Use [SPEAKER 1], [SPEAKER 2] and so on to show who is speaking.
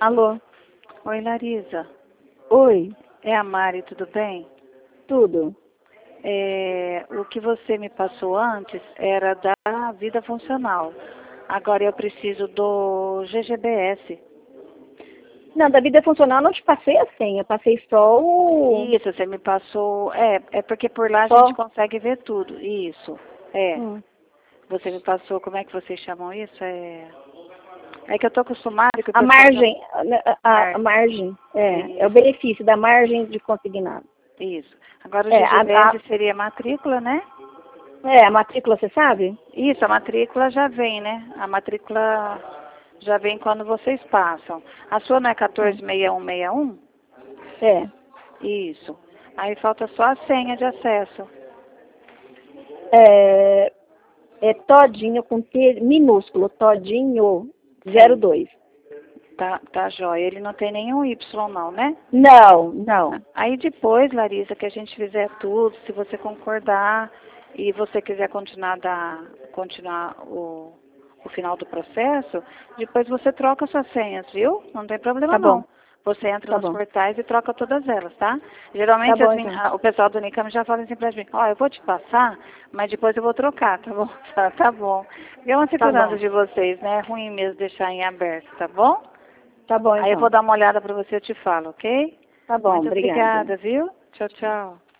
[SPEAKER 1] Alô?
[SPEAKER 2] Oi, Larisa.
[SPEAKER 1] Oi,
[SPEAKER 2] É a Mari, tudo bem?
[SPEAKER 1] tudo?
[SPEAKER 2] O que você me passou antes era da vida funcional. Agora eu preciso do GGBS.
[SPEAKER 1] Não, da vida funcional não te passei a senha, eu passei só o...
[SPEAKER 2] Isso, você me passou. É porque por lá a gente
[SPEAKER 1] Só...
[SPEAKER 2] consegue ver tudo. Isso. É.
[SPEAKER 1] Hum.
[SPEAKER 2] Você me passou, como é que vocês chamam isso? É que eu tô acostumada que o
[SPEAKER 1] A
[SPEAKER 2] pessoal
[SPEAKER 1] margem, a
[SPEAKER 2] já.
[SPEAKER 1] margem, é o
[SPEAKER 2] Isso.
[SPEAKER 1] benefício da margem de consignado.
[SPEAKER 2] Isso. Agora o
[SPEAKER 1] É,
[SPEAKER 2] GGBS seria matrícula, né?
[SPEAKER 1] a matrícula, você sabe?
[SPEAKER 2] Isso, a matrícula já vem, né? A matrícula já vem quando vocês passam. A sua não é
[SPEAKER 1] Hum.
[SPEAKER 2] 146161?
[SPEAKER 1] É.
[SPEAKER 2] Isso. Aí falta só a senha de acesso.
[SPEAKER 1] É, é todinho com T minúsculo, todinho
[SPEAKER 2] Sim.
[SPEAKER 1] 02.
[SPEAKER 2] Tá jóia. Ele não tem nenhum Y não, né?
[SPEAKER 1] Não, não.
[SPEAKER 2] Aí depois, Larissa, que a gente fizer tudo, se você concordar e você quiser continuar o final do processo, depois você troca suas senhas, viu? Não tem problema
[SPEAKER 1] Tá bom,
[SPEAKER 2] não. Você entra
[SPEAKER 1] tá
[SPEAKER 2] nos
[SPEAKER 1] bom.
[SPEAKER 2] portais e troca todas elas, tá?
[SPEAKER 1] Tá
[SPEAKER 2] Geralmente
[SPEAKER 1] bom, então.
[SPEAKER 2] o pessoal do Unicam já fala assim pra mim, ó, eu vou te passar, mas depois eu vou trocar, tá bom? Tá bom. É uma
[SPEAKER 1] Tá
[SPEAKER 2] segurança
[SPEAKER 1] bom.
[SPEAKER 2] de vocês, né? É ruim mesmo deixar em aberto, tá bom?
[SPEAKER 1] Tá bom,
[SPEAKER 2] Aí eu vou
[SPEAKER 1] então.
[SPEAKER 2] dar uma olhada pra você e te falo, ok?
[SPEAKER 1] Tá bom,
[SPEAKER 2] Muito
[SPEAKER 1] obrigada.
[SPEAKER 2] obrigada, viu? Tchau, tchau.